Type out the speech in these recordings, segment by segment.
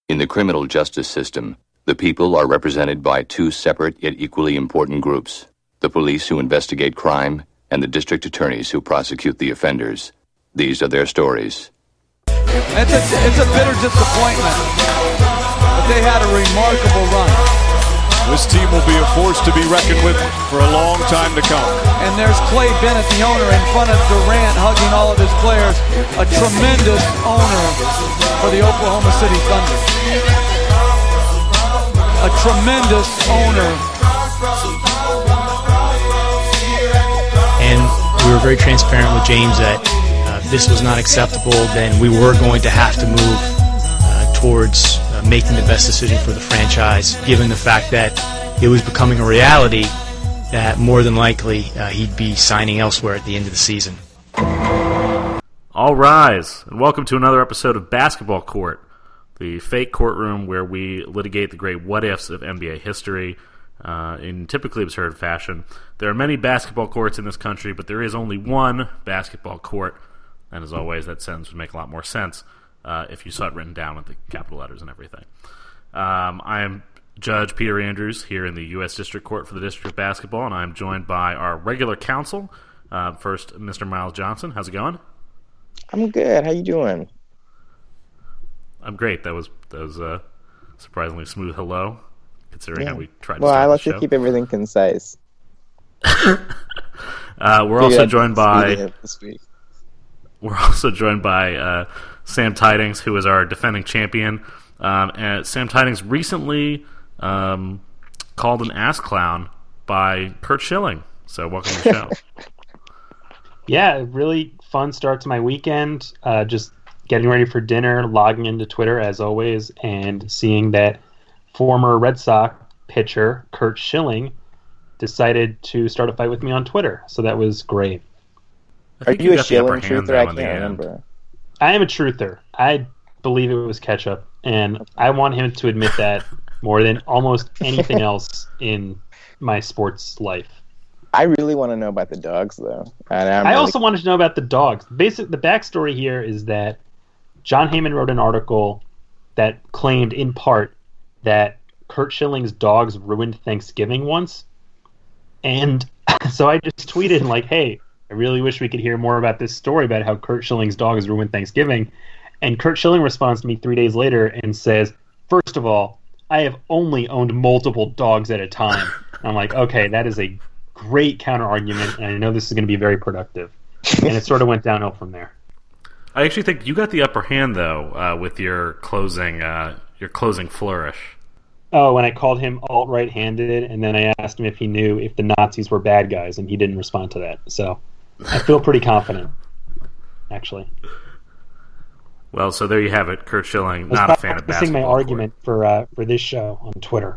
In the criminal justice system, the people are represented by two separate yet equally important groups: the police who investigate crime and the district attorneys who prosecute the offenders. These are their stories. It's a bitter disappointment, but they had a remarkable run. This team will be a force to be reckoned with for a long time to come. And there's Clay Bennett, the owner, in front of Durant, hugging all of his players. A tremendous owner for the Oklahoma City Thunder. A tremendous owner. And we were very transparent with James that this was not acceptable. Then we were going to have to move towards making the best decision for the franchise, given the fact that it was becoming a reality that more than likely he'd be signing elsewhere at the end of the season. All rise, and welcome to another episode of Basketball Court, the fake courtroom where we litigate the great what-ifs of NBA history in typically absurd fashion. There are many basketball courts in this country, but there is only one basketball court, and as always, that sentence would make a lot more sense if you saw it written down with the capital letters and everything. I am Judge Peter Andrews here in the U.S. District Court for the District of Basketball, and I am joined by our regular counsel, first Mr. Miles Johnson. How's it going? I'm good. How you doing? I'm great. That was a surprisingly smooth hello, considering how we tried to start Well, I like the show. to keep everything concise. We're also joined by Sam Tidings, who is our defending champion. And Sam Tidings recently called an ass clown by Curt Schilling. So welcome to the show. Yeah, really fun start to my weekend. Just getting ready for dinner, logging into Twitter as always, and seeing that former Red Sox pitcher Curt Schilling decided to start a fight with me on Twitter. So that was great. Are you a Schilling truther? I can't remember. I am a truther. I believe it was ketchup, and I want him to admit that more than almost anything else in my sports life. I really want to know about the dogs, though. I also wanted to know about the dogs. The backstory here is that John Heyman wrote an article that claimed, in part, that Curt Schilling's dogs ruined Thanksgiving once. And so I just tweeted, like, hey, I really wish we could hear more about this story about how Curt Schilling's dogs ruined Thanksgiving. And Curt Schilling responds to me 3 days later and says, first of all, I have only owned multiple dogs at a time. And I'm like, okay, that is a great counter-argument, and I know this is going to be very productive. And it sort of went downhill from there. I actually think you got the upper hand, though, with your closing flourish. Oh, when I called him alt-right-handed, and then I asked him if he knew if the Nazis were bad guys, and he didn't respond to that. So I feel pretty confident, actually. Well, so there you have it. Curt Schilling, not a fan of basketball. My argument for this show on Twitter.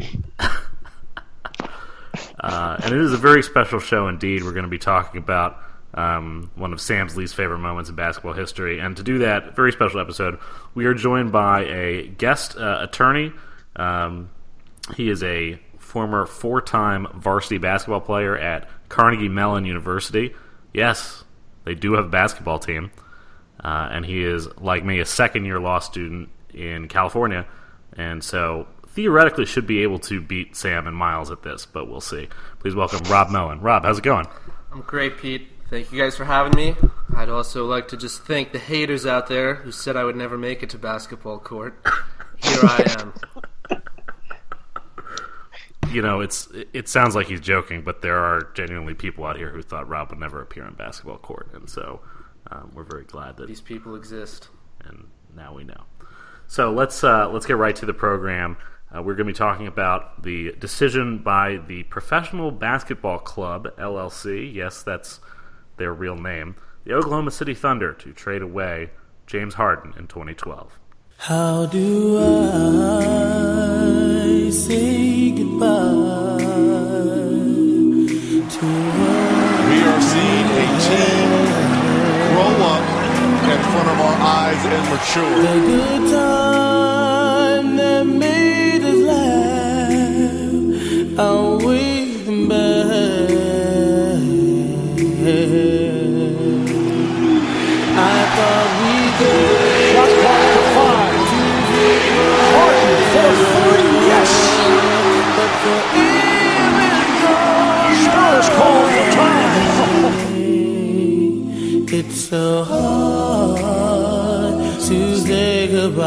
And it is a very special show indeed. We're going to be talking about one of Sam's least favorite moments in basketball history. And to do that, very special episode, we are joined by a guest attorney. He is a former 4-time varsity basketball player at Carnegie Mellon University. Yes, they do have a basketball team. And he is, like me, a second-year law student in California. And so theoretically should be able to beat Sam and Miles at this, but we'll see. Please welcome Rob Moen. Rob, how's it going? I'm great, Pete. Thank you guys for having me. I'd also like to just thank the haters out there who said I would never make it to basketball court. Here I am. You know, it sounds like he's joking, but there are genuinely people out here who thought Rob would never appear on basketball court, and so we're very glad that these people exist. And now we know. So let's get right to the program. We're going to be talking about the decision by the Professional Basketball Club, LLC, yes, that's their real name, the Oklahoma City Thunder, to trade away James Harden in 2012. How do I say goodbye to We are seeing a team grow up in front of our eyes and mature. the good time that made us laugh? I'll wait them back. I thought we could. Shot clock to 5.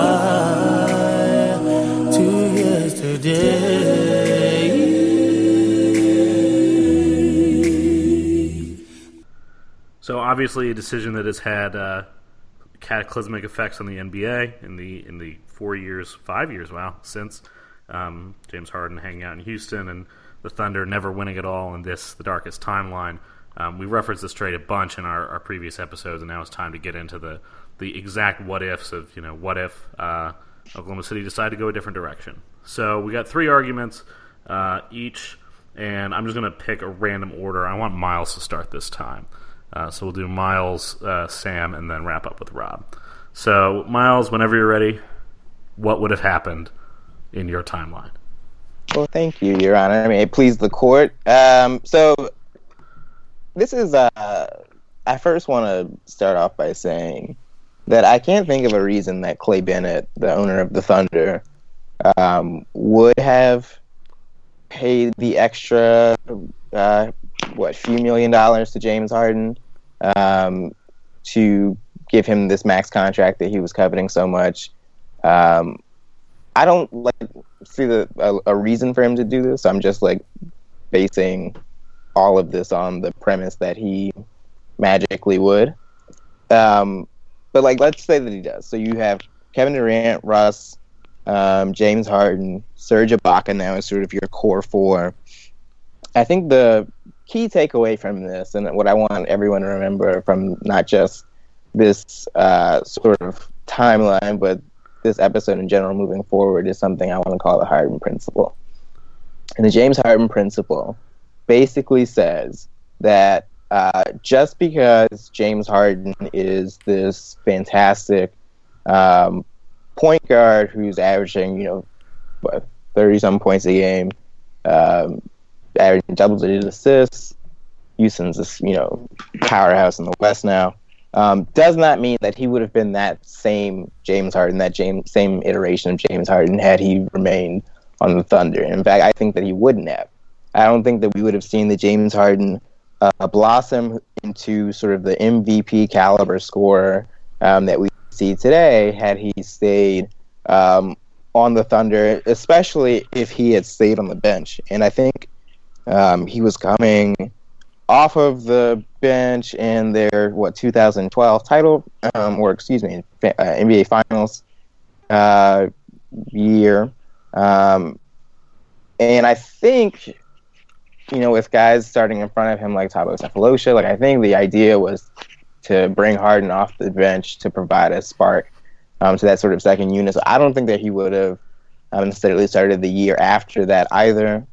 to yesterday. So obviously a decision that has had cataclysmic effects on the NBA in the 5 years, since James Harden hanging out in Houston and the Thunder never winning at all in the darkest timeline. We referenced this trade a bunch in our previous episodes, and now it's time to get into the exact what-ifs of, what if Oklahoma City decided to go a different direction. So we got 3 arguments each, and I'm just going to pick a random order. I want Miles to start this time. So we'll do Miles, Sam, and then wrap up with Rob. So, Miles, whenever you're ready, what would have happened in your timeline? Well, thank you, Your Honor. I mean, it pleased the court. So, this is, I first want to start off by saying that I can't think of a reason that Clay Bennett, the owner of the Thunder, would have paid the extra, few $1 million to James Harden to give him this max contract that he was coveting so much. I don't see a reason for him to do this. I'm just basing all of this on the premise that he magically would. But let's say that he does. So you have Kevin Durant, Russ, James Harden, Serge Ibaka now is sort of your core 4. I think the key takeaway from this, and what I want everyone to remember from not just this sort of timeline, but this episode in general moving forward, is something I want to call the Harden Principle. And the James Harden Principle basically says that just because James Harden is this fantastic point guard who's averaging, 30-some points a game, averaging double-digit assists, Houston's this, powerhouse in the West now, does not mean that he would have been that same James Harden, same iteration of James Harden had he remained on the Thunder. In fact, I think that he wouldn't have. I don't think that we would have seen the James Harden blossom into sort of the MVP caliber scorer that we see today had he stayed on the Thunder, especially if he had stayed on the bench. And I think he was coming off of the bench in their 2012 title, NBA Finals year, and I think with guys starting in front of him like Thabo Sefolosha, I think the idea was to bring Harden off the bench to provide a spark to that sort of second unit. So I don't think that he would have necessarily started the year after that either.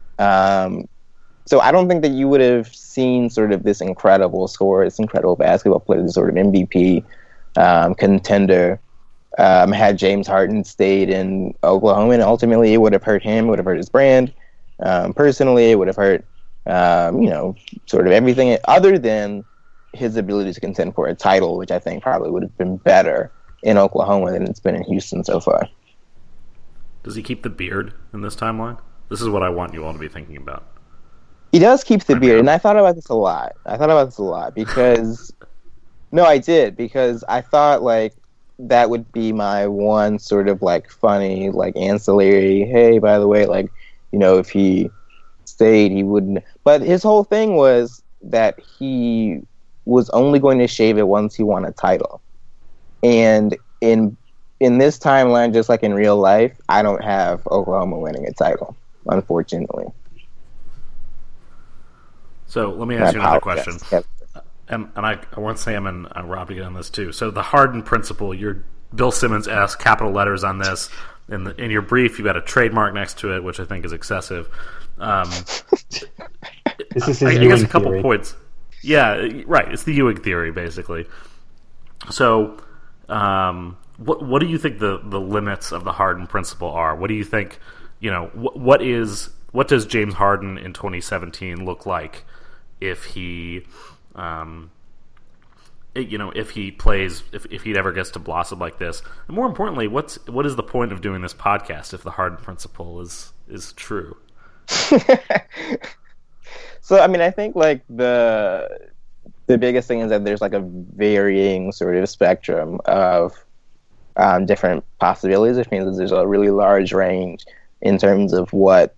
So I don't think that you would have seen sort of this incredible scorer, this incredible basketball player, this sort of MVP contender had James Harden stayed in Oklahoma, and ultimately it would have hurt him, it would have hurt his brand. Personally, it would have hurt, sort of everything other than his ability to contend for a title, which I think probably would have been better in Oklahoma than it's been in Houston so far. Does he keep the beard in this timeline? This is what I want you all to be thinking about. He does keep the beard, and I thought about this a lot. Because no, I did, because I thought that would be my one sort of funny ancillary. Hey, by the way, if he stayed, he wouldn't. But his whole thing was that he was only going to shave it once he won a title. And in this timeline, just like in real life, I don't have Oklahoma winning a title, unfortunately. So let me ask you another question. And I want Sam and Rob to get on this too. So the Harden Principle, Bill Simmons asked capital letters on this. In your brief, you've got a trademark next to it, which I think is excessive. This is his I Ewing guess a couple theory. points. Yeah, right. It's the Ewing theory, basically. So, what do you think the limits of the Harden Principle are? What do you think? What does James Harden in 2017 look like if he? If he plays, if he ever gets to blossom like this, and more importantly, what is the point of doing this podcast if the Harden Principle is true? So, I mean, I think the biggest thing is that there's a varying sort of spectrum of different possibilities, which means that there's a really large range in terms of what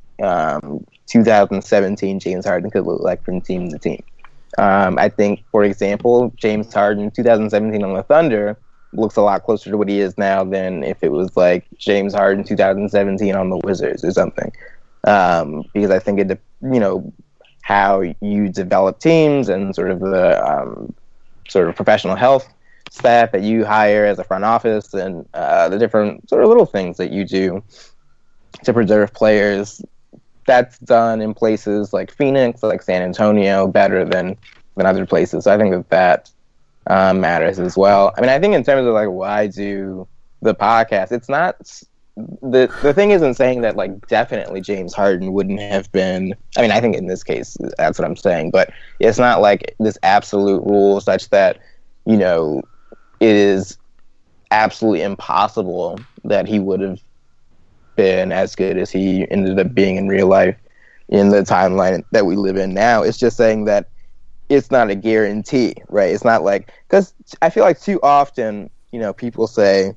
2017 James Harden could look like from team to team. I think, for example, James Harden 2017 on the Thunder looks a lot closer to what he is now than if it was like James Harden 2017 on the Wizards or something. Because I think it, how you develop teams and sort of the sort of professional health staff that you hire as a front office and the different sort of little things that you do to preserve players, that's done in places like Phoenix, like San Antonio, better than other places. So I think that matters as well. I mean, I think in terms of like why do the podcast, it's not the thing isn't saying that like definitely James Harden wouldn't have been. I mean, I think in this case that's what I'm saying, but it's not like this absolute rule such that it is absolutely impossible that he would have been as good as he ended up being in real life in the timeline that we live in now. It's just saying that it's not a guarantee, right? It's not like, because I feel like too often, people say,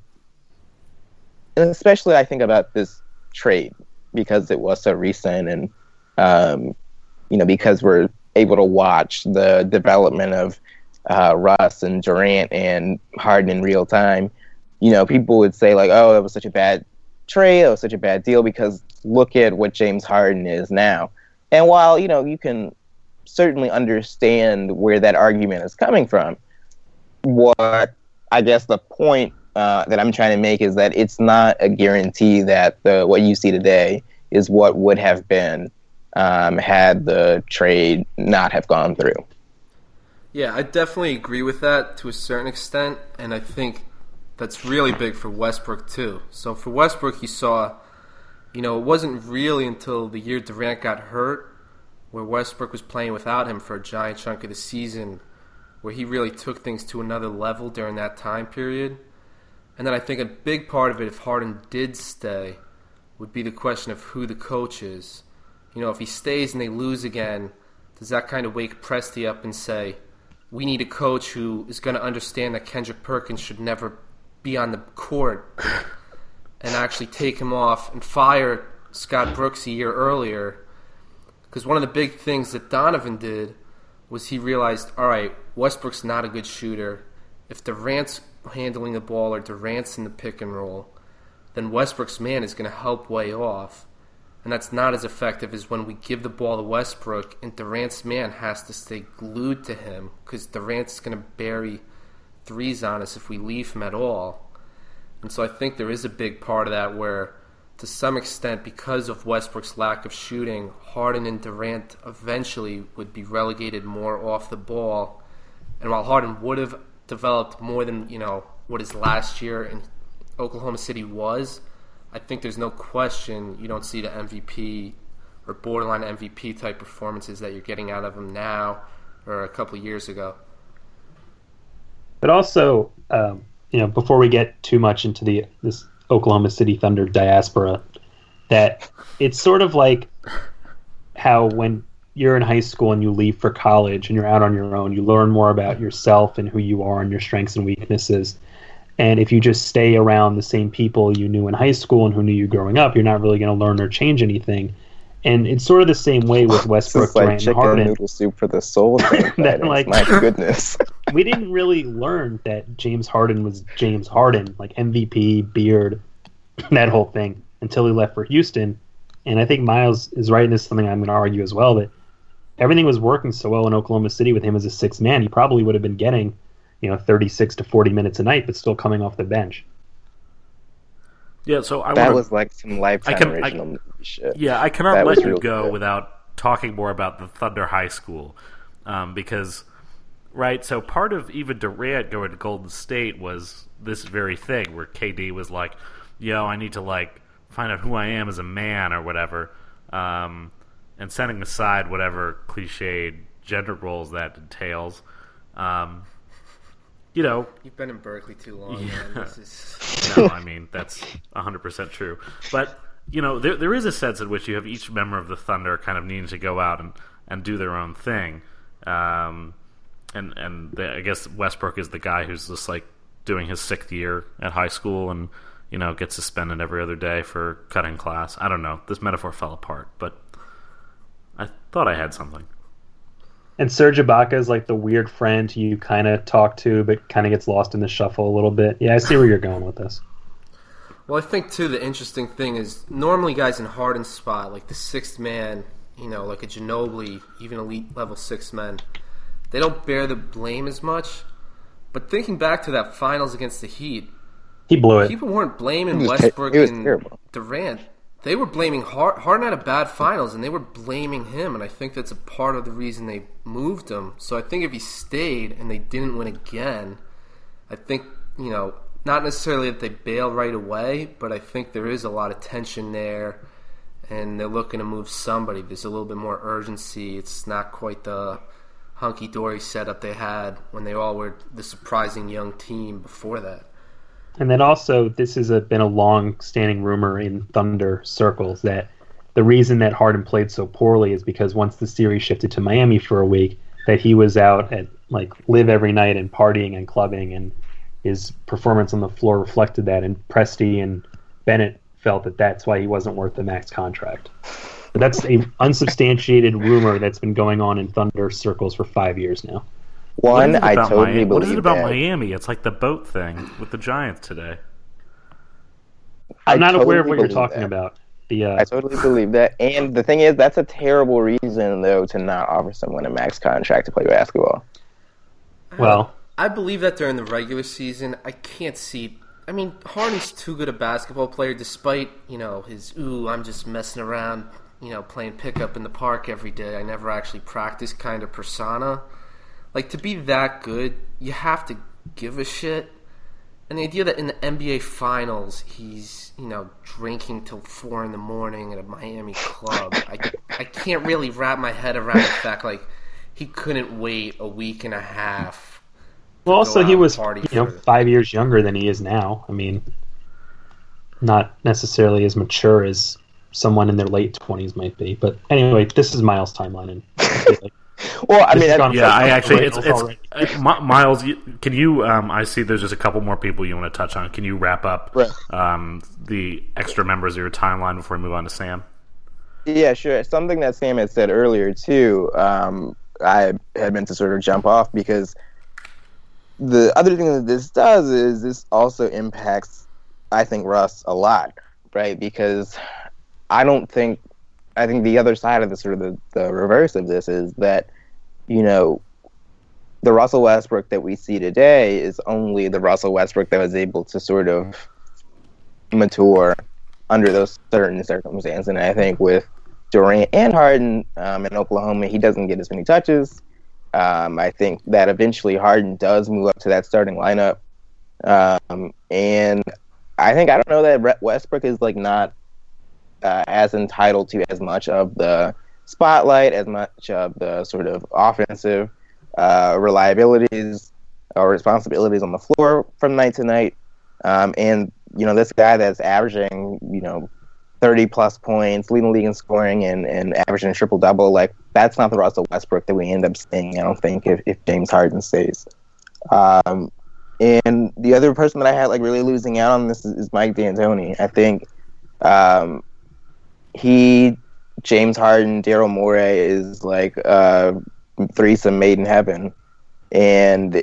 and especially I think about this trade because it was so recent and, because we're able to watch the development of Russ and Durant and Harden in real time, people would say like, oh, that was such a bad trade, that was such a bad deal because look at what James Harden is now. And while, you can certainly understand where that argument is coming from, what I guess the point that I'm trying to make is that it's not a guarantee that what you see today is what would have been had the trade not have gone through. Yeah, I definitely agree with that to a certain extent, and I think that's really big for Westbrook too. So for Westbrook, you saw, it wasn't really until the year Durant got hurt where Westbrook was playing without him for a giant chunk of the season, where he really took things to another level during that time period. And then I think a big part of it, if Harden did stay, would be the question of who the coach is. If he stays and they lose again, does that kind of wake Presti up and say, we need a coach who is going to understand that Kendrick Perkins should never be on the court and actually take him off and fire Scott Brooks a year earlier? Because one of the big things that Donovan did was he realized, all right, Westbrook's not a good shooter. If Durant's handling the ball or Durant's in the pick and roll, then Westbrook's man is going to help way off. And that's not as effective as when we give the ball to Westbrook and Durant's man has to stay glued to him because Durant's going to bury threes on us if we leave him at all. And so I think there is a big part of that where, to some extent, because of Westbrook's lack of shooting, Harden and Durant eventually would be relegated more off the ball. And while Harden would have developed more than, what his last year in Oklahoma City was, I think there's no question you don't see the MVP or borderline MVP type performances that you're getting out of him now or a couple of years ago. But also, before we get too much into this Oklahoma City Thunder diaspora, that it's sort of like how when you're in high school and you leave for college and you're out on your own, you learn more about yourself and who you are and your strengths and weaknesses. And if you just stay around the same people you knew in high school and who knew you growing up, you're not really going to learn or change anything. And it's sort of the same way with Westbrook, like Durant, and Harden. Noodle soup for the soul. That, like, my goodness. We didn't really learn that James Harden was James Harden, like MVP, beard, that whole thing, until he left for Houston. And I think Miles is right, and this is something I'm going to argue as well, that everything was working so well in Oklahoma City with him as a sixth man, he probably would have been getting 36 to 40 minutes a night, but still coming off the bench. Yeah, so that was like some Lifetime original movie shit. Yeah, I cannot let you go without talking more about the Thunder High School, because, right, so part of even Durant going to Golden State was this very thing where KD was like, I need to, find out who I am as a man or whatever, and setting aside whatever cliched gender roles that entails. You've been in Berkeley too long, man. This is... No, I mean, that's 100% true. But, there is a sense in which you have each member of the Thunder kind of needing to go out and do their own thing. I guess Westbrook is the guy who's just, doing his 6th year at high school and, gets suspended every other day for cutting class. I don't know. This metaphor fell apart, but I thought I had something. And Serge Ibaka is like the weird friend you kind of talk to, but kind of gets lost in the shuffle a little bit. Yeah, I see where you're going with this. Well, I think, too, the interesting thing is normally guys in Harden's spot, like the 6th man, like a Ginobili, even elite level 6 men, they don't bear the blame as much. But thinking back to that finals against the Heat, he blew it. People weren't blaming Westbrook and terrible. Durant. They were blaming Harden. Harden had a bad finals, and they were blaming him. And I think that's a part of the reason they moved him. So I think if he stayed and they didn't win again, I think, not necessarily that they bail right away, but I think there is a lot of tension there, and they're looking to move somebody. There's a little bit more urgency. It's not quite the hunky-dory setup they had when they all were the surprising young team before that. And then also, this has been a long-standing rumor in Thunder circles that the reason that Harden played so poorly is because once the series shifted to Miami for a week, that he was out at live every night and partying and clubbing, and his performance on the floor reflected that. And Presti and Bennett felt that that's why he wasn't worth the max contract. But that's an unsubstantiated rumor that's been going on in Thunder circles for 5 years now. I totally believe What is it about that. Miami? It's like the boat thing with the Giants today. I'm not totally aware of what you're believe talking that. about. I totally believe that. And the thing is, that's a terrible reason, though, to not offer someone a max contract to play basketball. Well, I believe that during the regular season. I can't see. I mean, Harden's too good a basketball player, despite his I'm just messing around, playing pickup in the park every day. I never actually practice kind of persona. Like, to be that good, you have to give a shit. And the idea that in the NBA Finals he's, drinking till 4 in the morning at a Miami club, I can't really wrap my head around the fact, he couldn't wait a week and a half. Well, also he was, 5 years younger than he is now. I mean, not necessarily as mature as someone in their late 20s might be. But anyway, this is Miles' timeline. And well, I mean, it's Miles. Can you? I see there's just a couple more people you want to touch on. Can you wrap up the extra members of your timeline before we move on to Sam? Yeah, sure. Something that Sam had said earlier too. I had meant to sort of jump off because the other thing that this does is this also impacts, I think, Russ a lot, right? Because I think the other side of the sort of the reverse of this is that, the Russell Westbrook that we see today is only the Russell Westbrook that was able to sort of mature under those certain circumstances. And I think with Durant and Harden in Oklahoma, he doesn't get as many touches. I think that eventually Harden does move up to that starting lineup. And I don't know that Westbrook is not as entitled to as much of the spotlight, as much of the sort of offensive reliabilities or responsibilities on the floor from night to night. And, this guy that's averaging, 30-plus points, leading the league in scoring and averaging a triple-double, that's not the Russell Westbrook that we end up seeing, I don't think, if James Harden stays. And the other person that I had, really losing out on this is Mike D'Antoni. I think James Harden, Daryl Morey is threesome made in heaven. And,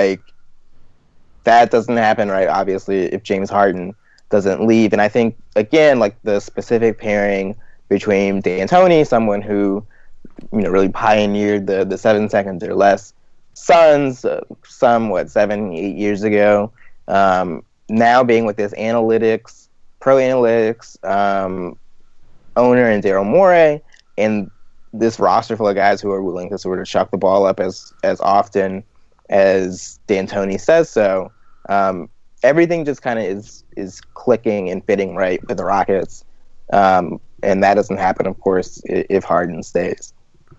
that doesn't happen, right, obviously, if James Harden doesn't leave. And I think, again, the specific pairing between D'Antoni, someone who, really pioneered the 7 seconds or less Suns, 7-8 years ago, now being with this pro analytics owner in Daryl Morey, and this roster full of guys who are willing to sort of chuck the ball up as often as D'Antoni says so. Everything just kind of is clicking and fitting right for the Rockets, and that doesn't happen, of course, if Harden stays.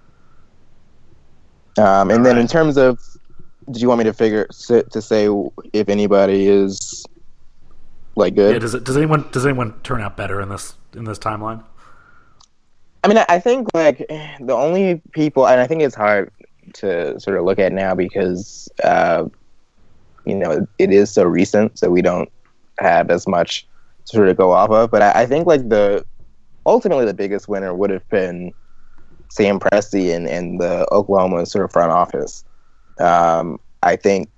And then in terms of, did you want me to say if anybody is good? Yeah, does anyone turn out better in this timeline? I mean, I think the only people, and I think it's hard to sort of look at now because it is so recent, so we don't have as much to sort of go off of. But I think like ultimately the biggest winner would have been Sam Presti and the Oklahoma sort of front office. I think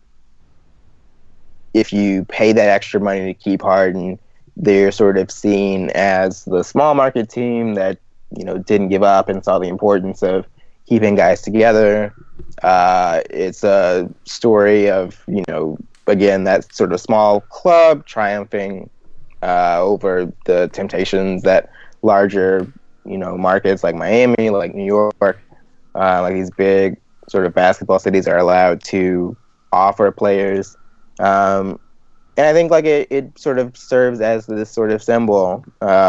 if you pay that extra money to keep Harden, they're sort of seen as the small market team that, didn't give up and saw the importance of keeping guys together. It's a story of, again, that sort of small club triumphing over the temptations that larger, markets like Miami, like New York, like these big sort of basketball cities are allowed to offer players. And I think like it sort of serves as this sort of symbol,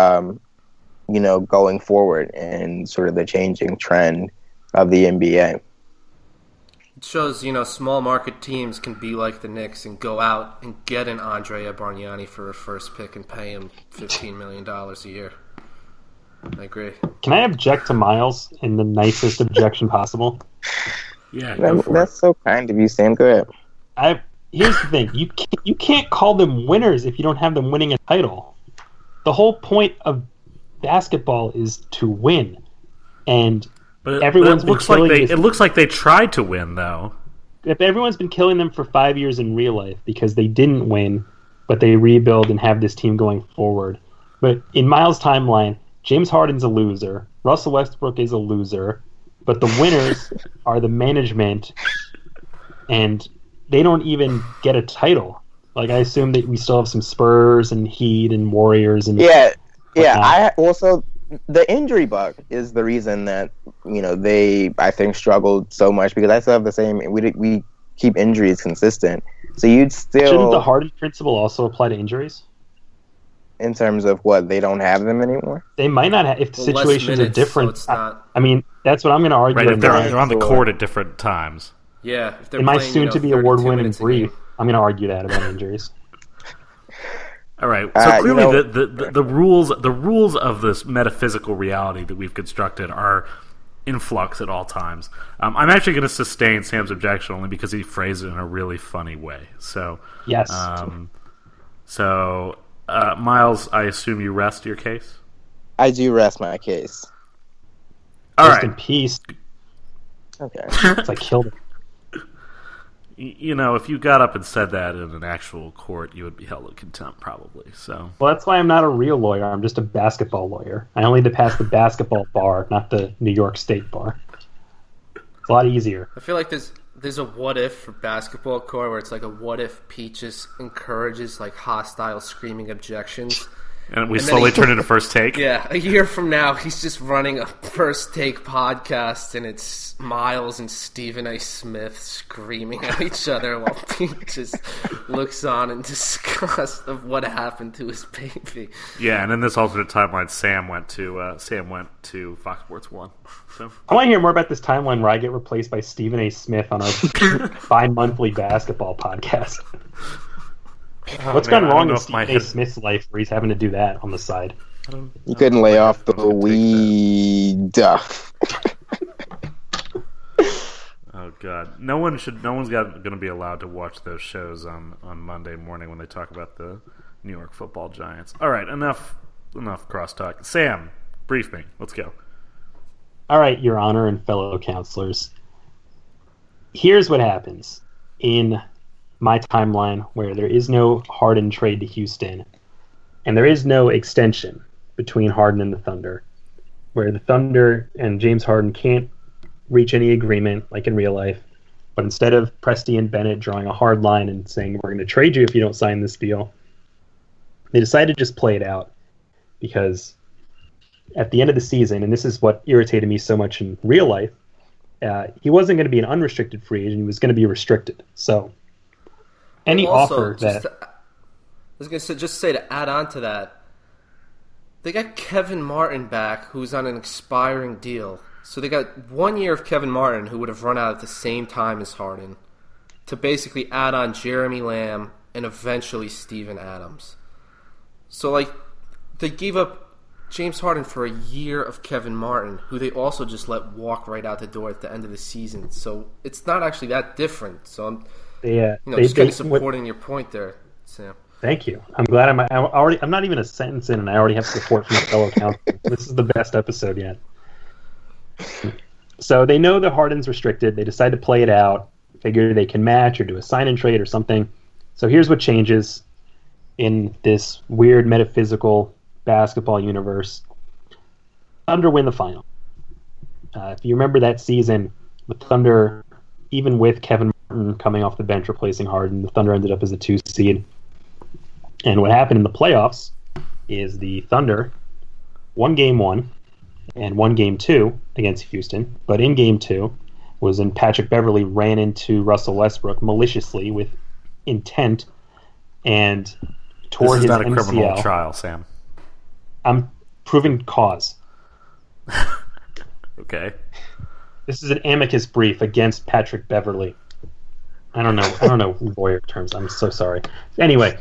going forward and sort of the changing trend of the NBA. It shows, small market teams can be like the Knicks and go out and get an Andrea Bargnani for a first pick and pay him $15 million a year. I agree. Can I object to Miles in the nicest objection possible? Yeah, that's so kind of you, Sam. Go ahead. Here's the thing: you can't call them winners if you don't have them winning a title. The whole point of basketball is to win, and it looks like they tried to win, though. If everyone's been killing them for 5 years in real life because they didn't win, but they rebuild and have this team going forward. But in Miles' timeline, James Harden's a loser, Russell Westbrook is a loser, but the winners are the management, and they don't even get a title. Like, I assume that we still have some Spurs and Heat and Warriors and yeah. I also, the injury bug is the reason that they, I think, struggled so much, because I still have the same. We keep injuries consistent, so you'd still. Shouldn't the Harden principle also apply to injuries? In terms of what, they don't have them anymore? They might not have, if the situations are different. So I mean, that's what I'm going to argue. Right, if they're on the court at different times. Yeah. If in my soon-to-be award-winning brief, I'm going to argue that about injuries. All right. So clearly, the rules of this metaphysical reality that we've constructed are in flux at all times. I'm actually going to sustain Sam's objection only because he phrased it in a really funny way. So yes. Miles, I assume you rest your case? I do rest my case. All Rest right. in peace. Okay. It's like killed him. If you got up and said that in an actual court, you would be held in contempt, probably. So. Well, that's why I'm not a real lawyer. I'm just a basketball lawyer. I only had to pass the basketball bar, not the New York State bar. It's a lot easier. I feel like there's a what if for basketball court where it's like a what if Peaches encourages like hostile screaming objections. And we slowly turn into First Take? Yeah, a year from now, he's just running a First Take podcast, and it's Miles and Stephen A. Smith screaming at each other while Pete just looks on in disgust of what happened to his baby. Yeah, and in this alternate timeline, Sam went to Fox Sports 1. So. I want to hear more about this timeline where I get replaced by Stephen A. Smith on our bi-monthly basketball podcast. What's gone wrong in Stephen A. Smith's life where he's having to do that on the side? You couldn't lay off the weed. Oh God, no one's going to be allowed to watch those shows on Monday morning when they talk about the New York Football Giants. All right, enough crosstalk. Sam, brief me. Let's go. All right, Your Honor and fellow counselors. Here's what happens in my timeline where there is no Harden trade to Houston and there is no extension between Harden and the Thunder, where the Thunder and James Harden can't reach any agreement like in real life, but instead of Presti and Bennett drawing a hard line and saying we're going to trade you if you don't sign this deal, they decided to just play it out, because at the end of the season, and this is what irritated me so much in real life, he wasn't going to be an unrestricted free agent, he was going to be restricted. So any offer that... I was going to say to add on to that, they got Kevin Martin back, who's on an expiring deal. So they got 1 year of Kevin Martin, who would have run out at the same time as Harden, to basically add on Jeremy Lamb and eventually Steven Adams. So, like, they gave up James Harden for a year of Kevin Martin, who they also just let walk right out the door at the end of the season. So it's not actually that different. So just kind of supporting your point there, Sam. Thank you. I'm glad I'm not even a sentence in, and I already have support from my fellow counsel. This is the best episode yet. So they know that Harden's restricted. They decide to play it out, figure they can match or do a sign-and trade or something. So here's what changes in this weird metaphysical basketball universe. Thunder win the final. If you remember that season, the Thunder, even with Kevin Martin coming off the bench replacing Harden, the Thunder ended up as a 2 seed. And what happened in the playoffs is the Thunder won Game 1 and won Game 2 against Houston. But in Game 2 was when Patrick Beverley ran into Russell Westbrook maliciously with intent and tore his MCL. This is not a criminal trial, Sam. I'm proving cause. Okay. This is an amicus brief against Patrick Beverley. I don't know lawyer terms. I'm so sorry. Anyway,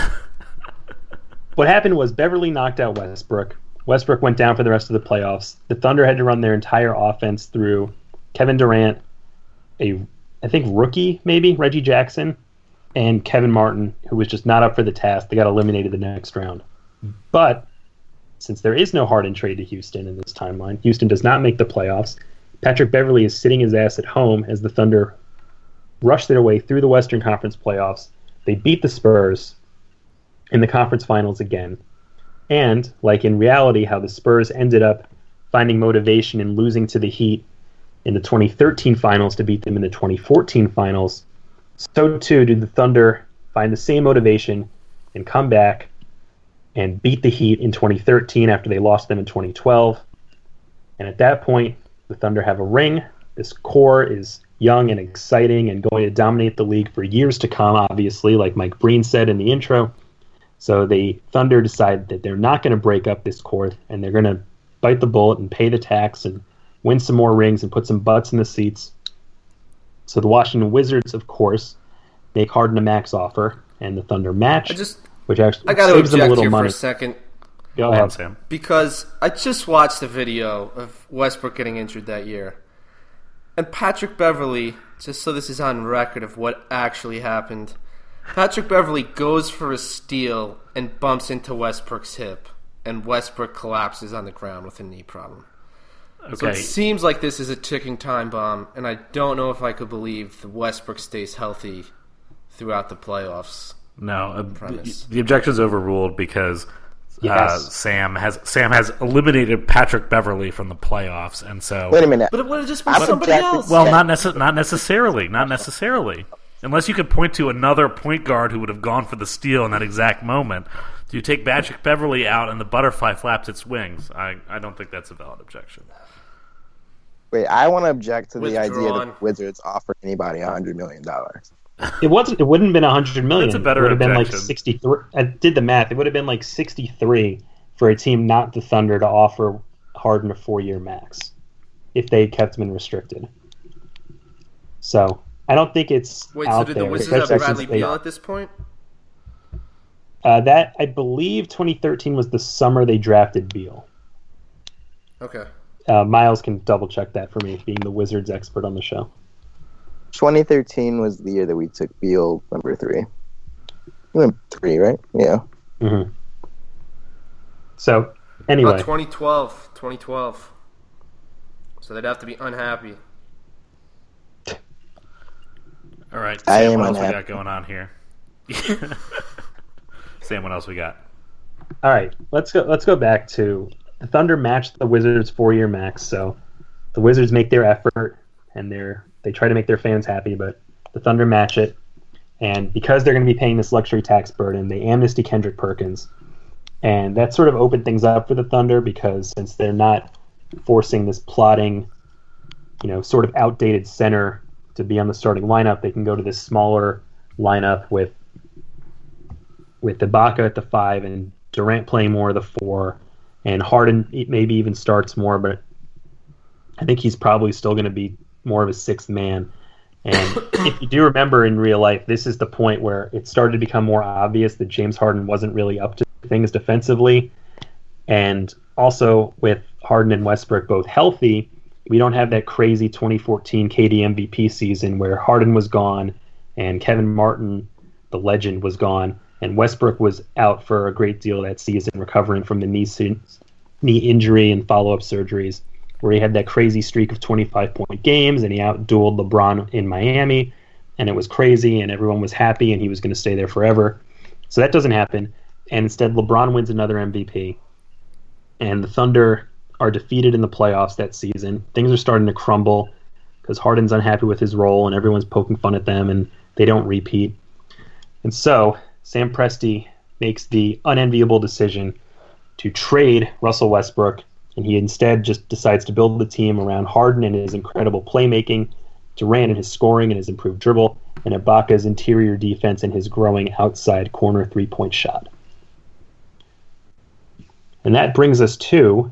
what happened was Beverley knocked out Westbrook. Westbrook went down for the rest of the playoffs. The Thunder had to run their entire offense through Kevin Durant, I think rookie maybe, Reggie Jackson, and Kevin Martin, who was just not up for the task. They got eliminated the next round. But since there is no Harden trade to Houston in this timeline, Houston does not make the playoffs. Patrick Beverley is sitting his ass at home as the Thunder rush their way through the Western Conference playoffs. They beat the Spurs in the conference finals again. And, like in reality, how the Spurs ended up finding motivation in losing to the Heat in the 2013 finals to beat them in the 2014 finals, so too did the Thunder find the same motivation and come back and beat the Heat in 2013 after they lost them in 2012. And at that point, the Thunder have a ring. This core is young and exciting and going to dominate the league for years to come, obviously, like Mike Breen said in the intro. So the Thunder decide that they're not going to break up this core, and they're going to bite the bullet and pay the tax and win some more rings and put some butts in the seats. So the Washington Wizards, of course, make Harden a max offer, and the Thunder match, which actually I got to saves them a object little here money. for a second. Go ahead, Sam. Because I just watched a video of Westbrook getting injured that year. And Patrick Beverley, just so this is on record of what actually happened, Patrick Beverley goes for a steal and bumps into Westbrook's hip, and Westbrook collapses on the ground with a knee problem. Okay. So it seems like this is a ticking time bomb, and I don't know if I could believe that Westbrook stays healthy throughout the playoffs. No, the objection's overruled because Yes. Sam has eliminated Patrick Beverley from the playoffs, and so Wait a minute. But it would have just been somebody else. well, not necessarily. Unless you could point to another point guard who would have gone for the steal in that exact moment. Do you take Patrick Beverley out and the butterfly flaps its wings? I don't think that's a valid objection. Wait, I want to object to the Withdrawn. idea that the Wizards offered anybody $100 million. It wouldn't have been $100 million. That's a better It would have been like objection. 63. I did the math. It would have been like 63 for a team not the Thunder to offer Harden a 4-year max if they kept him in restricted. So I don't think it's Wait, so out did there. the Wizards have especially Bradley since they- Beal at this point? That I believe 2013 was the summer they drafted Beal. Okay. Miles can double check that for me, being the Wizards expert on the show. 2013 was the year that we took Beal number 3. We went 3, right? Yeah. Mm-hmm. So anyway, About 2012. So they'd have to be unhappy. All right, I Sam, am what else we unhappy. got going on here? Sam, what else we got? all right, let's go back to the Thunder matched the Wizards 4-year max. So the Wizards make their effort and they try to make their fans happy, but the Thunder match it. And because they're going to be paying this luxury tax burden, they amnesty Kendrick Perkins. And that sort of opened things up for the Thunder because since they're not forcing this plotting, sort of outdated center to be on the starting lineup, they can go to this smaller lineup with Ibaka at the 5 and Durant playing more of the 4, and Harden maybe even starts more, but I think he's probably still going to be more of a 6th man. And if you do remember in real life, this is the point where it started to become more obvious that James Harden wasn't really up to things defensively. And also with Harden and Westbrook both healthy, we don't have that crazy 2014 KD MVP season where Harden was gone and Kevin Martin, the legend, was gone, and Westbrook was out for a great deal of that season, recovering from the knee injury and follow-up surgeries, where he had that crazy streak of 25-point games, and he outdueled LeBron in Miami, and it was crazy, and everyone was happy, and he was going to stay there forever. So that doesn't happen, and instead LeBron wins another MVP, and the Thunder are defeated in the playoffs that season. Things are starting to crumble because Harden's unhappy with his role, and everyone's poking fun at them, and they don't repeat. And so Sam Presti makes the unenviable decision to trade Russell Westbrook, and he instead just decides to build the team around Harden and his incredible playmaking, Durant and his scoring and his improved dribble, and Ibaka's interior defense and his growing outside corner three-point shot. And that brings us to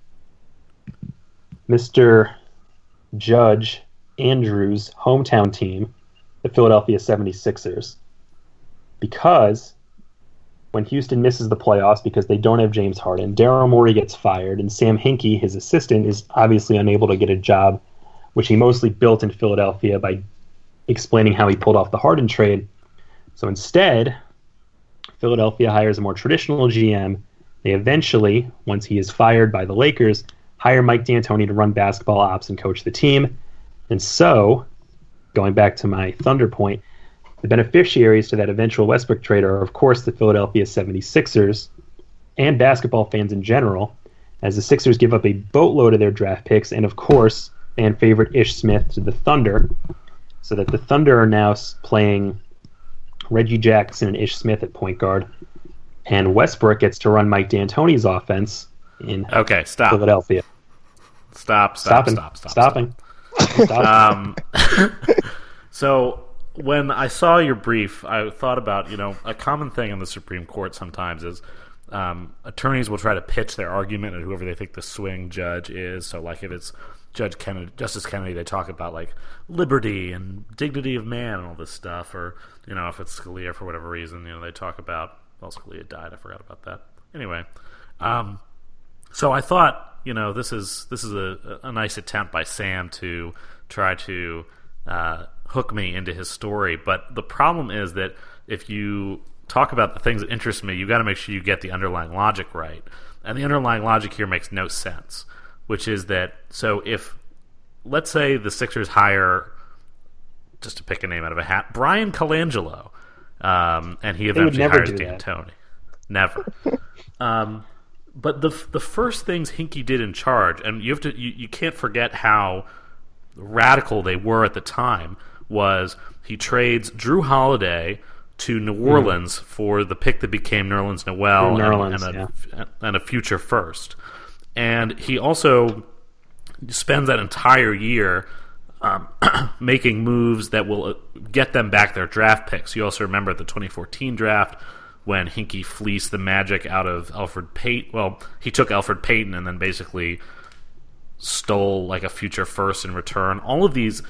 Mr. Judge Andrews' hometown team, the Philadelphia 76ers. Because when Houston misses the playoffs because they don't have James Harden, Daryl Morey gets fired, and Sam Hinkie, his assistant, is obviously unable to get a job, which he mostly built in Philadelphia by explaining how he pulled off the Harden trade. So instead, Philadelphia hires a more traditional GM. They eventually, once he is fired by the Lakers, hire Mike D'Antoni to run basketball ops and coach the team. And so, going back to my Thunder point, the beneficiaries to that eventual Westbrook trade are, of course, the Philadelphia 76ers and basketball fans in general, as the Sixers give up a boatload of their draft picks and, of course, fan favorite Ish Smith to the Thunder, so that the Thunder are now playing Reggie Jackson and Ish Smith at point guard, and Westbrook gets to run Mike D'Antoni's offense in Philadelphia. Stopping. So when I saw your brief, I thought about, a common thing in the Supreme Court sometimes is attorneys will try to pitch their argument at whoever they think the swing judge is. So like if it's Justice Kennedy, they talk about like liberty and dignity of man and all this stuff. Or, if it's Scalia for whatever reason, they talk about, well, Scalia died. I forgot about that. Anyway, so I thought, this is a nice attempt by Sam to try to hook me into his story. But the problem is that if you talk about the things that interest me, you got to make sure you get the underlying logic right. And the underlying logic here makes no sense, which is that, so if, let's say the Sixers hire, just to pick a name out of a hat, Brian Colangelo, and he eventually hires D'Antoni. Never. But the first things Hinkie did in charge, and you can't forget how radical they were at the time, was he trades Drew Holiday to New Orleans for the pick that became Nerlens Noel and a future first. And he also spends that entire year making moves that will get them back their draft picks. You also remember the 2014 draft when Hinkie fleeced the Magic out of Elfrid Payton. Well, he took Elfrid Payton and then basically stole like a future first in return. All of these,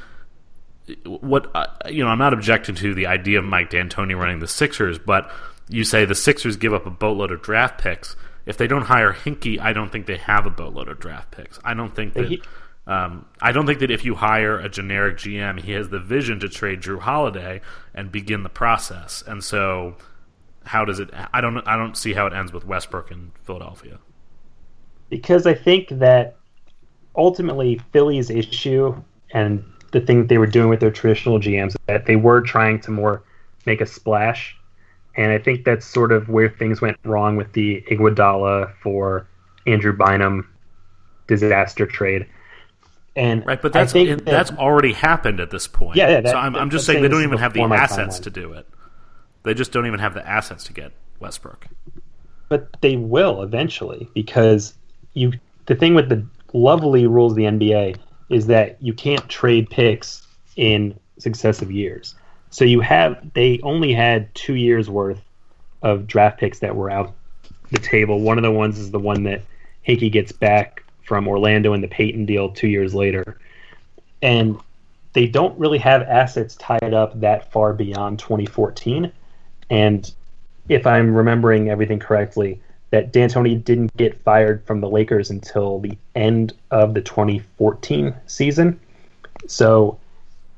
I'm not objecting to the idea of Mike D'Antoni running the Sixers, but you say the Sixers give up a boatload of draft picks. If they don't hire Hinkie, I don't think they have a boatload of draft picks. I don't think that. I don't think that if you hire a generic GM, he has the vision to trade Drew Holiday and begin the process. And so, how does it? I don't see how it ends with Westbrook in Philadelphia. Because I think that ultimately Philly's issue and the thing that they were doing with their traditional GMs, that they were trying to more make a splash. And I think that's sort of where things went wrong with the Iguodala for Andrew Bynum disaster trade. And right, but that's already happened at this point. Yeah. So I'm just saying they don't even have the assets to do it. They just don't even have the assets to get Westbrook. But they will eventually, because the thing with the lovely rules of the NBA is that you can't trade picks in successive years. So they only had 2 years worth of draft picks that were out the table. One of the ones is the one that Hinkie gets back from Orlando in the Payton deal 2 years later. And they don't really have assets tied up that far beyond 2014. And if I'm remembering everything correctly, that D'Antoni didn't get fired from the Lakers until the end of the 2014 season. So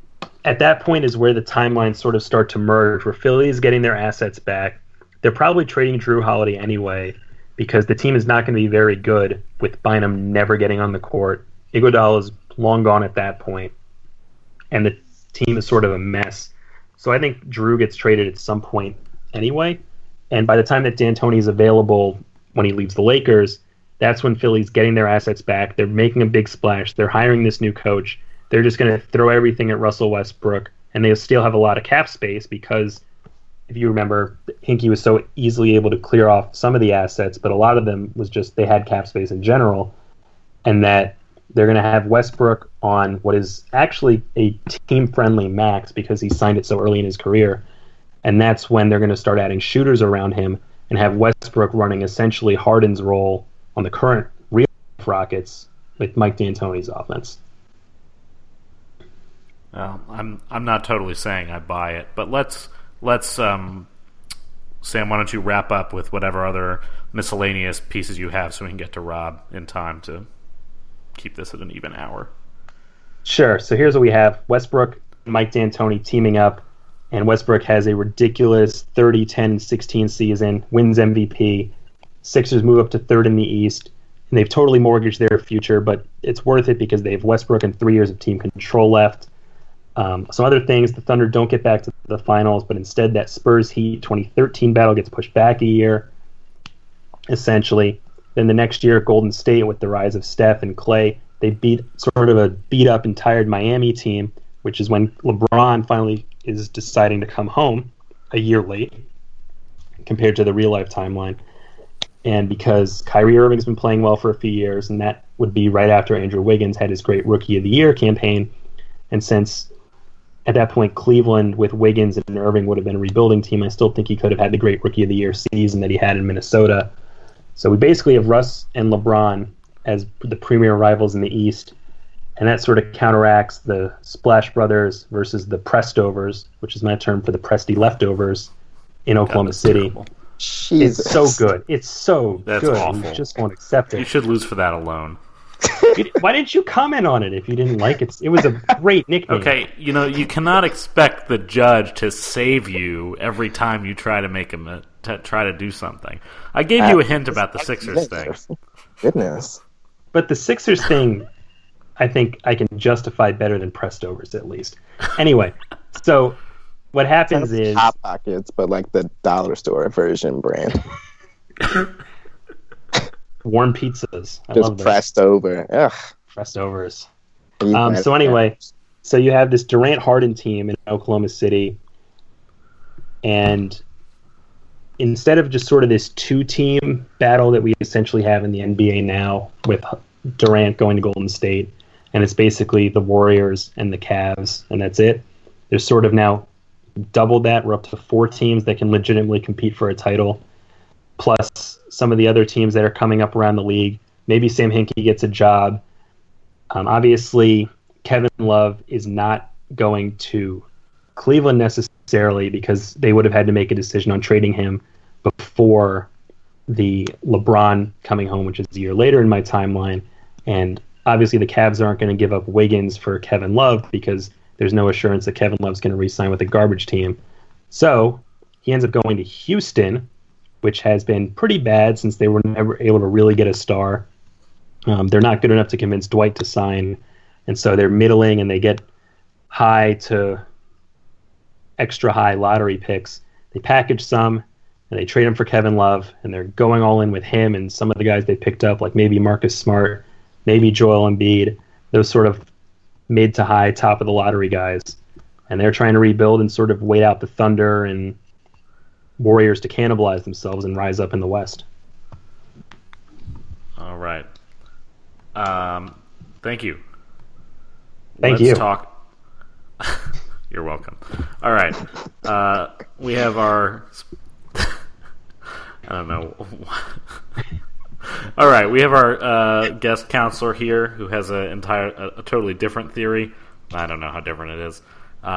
at that point is where the timelines sort of start to merge, where Philly is getting their assets back. They're probably trading Drew Holiday anyway, because the team is not going to be very good with Bynum never getting on the court. Iguodala is long gone at that point, and the team is sort of a mess. So I think Drew gets traded at some point anyway, and by the time that D'Antoni is available when he leaves the Lakers, that's when Philly's getting their assets back. They're making a big splash. They're hiring this new coach. They're just going to throw everything at Russell Westbrook, and they still have a lot of cap space because, if you remember, Hinkie was so easily able to clear off some of the assets, but a lot of them was just they had cap space in general, and that they're going to have Westbrook on what is actually a team-friendly max because he signed it so early in his career, and that's when they're going to start adding shooters around him and have Westbrook running essentially Harden's role on the current real Rockets with Mike D'Antoni's offense. I'm not totally saying I buy it, but let's Sam, why don't you wrap up with whatever other miscellaneous pieces you have so we can get to Rob in time to keep this at an even hour. Sure. So here's what we have. Westbrook and Mike D'Antoni teaming up, and Westbrook has a ridiculous 30-10-16 season, wins MVP. Sixers move up to third in the East, and they've totally mortgaged their future, but it's worth it because they have Westbrook and 3 years of team control left. Some other things, the Thunder don't get back to the finals, but instead that Spurs-Heat 2013 battle gets pushed back a year, essentially. Then the next year, Golden State, with the rise of Steph and Clay, they beat sort of a beat-up and tired Miami team, which is when LeBron finally is deciding to come home a year late compared to the real-life timeline. And because Kyrie Irving's been playing well for a few years, and that would be right after Andrew Wiggins had his great Rookie of the Year campaign, and since at that point Cleveland with Wiggins and Irving would have been a rebuilding team, I still think he could have had the great Rookie of the Year season that he had in Minnesota. So we basically have Russ and LeBron as the premier rivals in the East, and that sort of counteracts the Splash Brothers versus the Prestovers, which is my term for the Presty leftovers in Oklahoma City. Terrible. Jesus. It's so good. It's so That's good. awful. You just won't accept it. You should lose for that alone. Why didn't you comment on it if you didn't like it? It was a great nickname. Okay, you cannot expect the judge to save you every time you try to make him try to do something. I gave you a hint about the Sixers thing. Goodness. But the Sixers thing, I think I can justify better than Prestovers, at least. Anyway, so what happens is Hot Pockets, but like the dollar store version brand. warm pizzas. I Just love those. pressed over. Ugh. Prestovers. Eat So anyway, so you have this Durant Harden team in Oklahoma City, and instead of just sort of this two-team battle that we essentially have in the NBA now with Durant going to Golden State, and it's basically the Warriors and the Cavs, and that's it. There's sort of now doubled that. We're up to 4 teams that can legitimately compete for a title, plus some of the other teams that are coming up around the league. Maybe Sam Hinkie gets a job. Obviously, Kevin Love is not going to Cleveland necessarily because they would have had to make a decision on trading him before the LeBron coming home, which is a year later in my timeline. And obviously the Cavs aren't going to give up Wiggins for Kevin Love because there's no assurance that Kevin Love's going to re-sign with a garbage team. So he ends up going to Houston, which has been pretty bad since they were never able to really get a star. They're not good enough to convince Dwight to sign, and so they're middling, and they get high to extra high lottery picks. They package some, and they trade them for Kevin Love, and they're going all in with him and some of the guys they picked up, like maybe Marcus Smart, maybe Joel Embiid, those sort of mid to high top of the lottery guys. And they're trying to rebuild and sort of wait out the Thunder and Warriors to cannibalize themselves and rise up in the West. All right. Thank you. Thank Let's you. talk. You're welcome. All right. We have our... I don't know. All right. We have our guest counselor here who has a totally different theory. I don't know how different it is.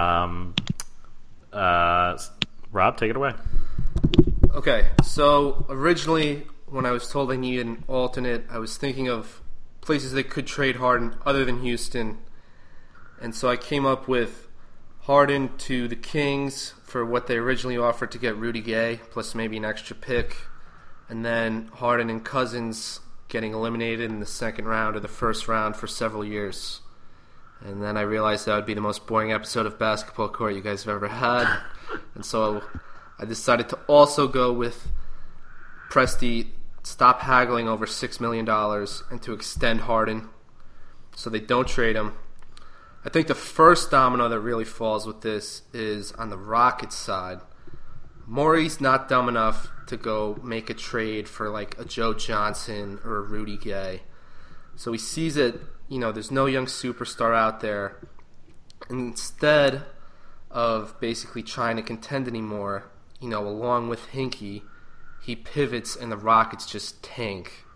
Rob, take it away. Okay, so originally when I was told I needed an alternate, I was thinking of places that could trade Harden other than Houston. And so I came up with Harden to the Kings for what they originally offered to get Rudy Gay, plus maybe an extra pick. And then Harden and Cousins getting eliminated in the second round or the first round for several years. And then I realized that would be the most boring episode of Basketball Court you guys have ever had. And so I decided to also go with Presti, stop haggling over $6 million and to extend Harden so they don't trade him. I think the first domino that really falls with this is on the Rockets side. Morey's not dumb enough to go make a trade for like a Joe Johnson or a Rudy Gay. So he sees it, there's no young superstar out there. And instead of basically trying to contend anymore, along with Hinkie, he pivots and the Rockets just tank.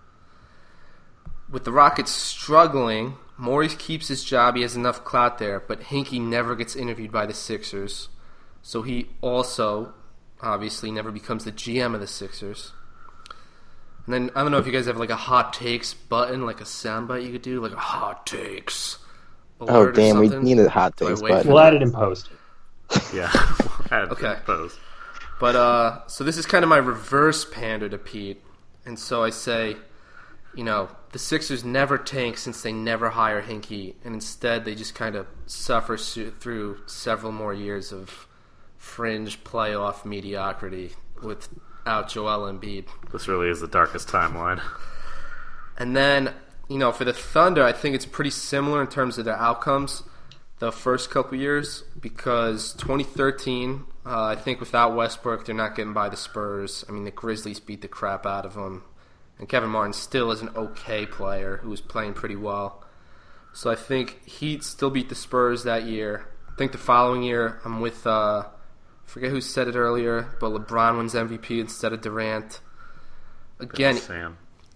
With the Rockets struggling, Morey keeps his job. He has enough clout there, but Hinkie never gets interviewed by the Sixers. So he also, obviously, never becomes the GM of the Sixers. And then, I don't know if you guys have like a hot takes button, like a soundbite you could do, like a hot takes alert. Oh, damn, we need a hot takes button. We'll add it in post. Yeah, we'll add it in post. But, so this is kind of my reverse pander to Pete. And so I say, the Sixers never tank since they never hire Hinkie, and instead they just kind of suffer through several more years of fringe playoff mediocrity without Joel Embiid. This really is the darkest timeline. And then, for the Thunder, I think it's pretty similar in terms of their outcomes the first couple years, because 2013, I think without Westbrook, they're not getting by the Spurs. I mean, the Grizzlies beat the crap out of them. And Kevin Martin still is an okay player who was playing pretty well. So I think Heat still beat the Spurs that year. I think the following year, I'm with, I forget who said it earlier, but LeBron wins MVP instead of Durant. Again, Sam.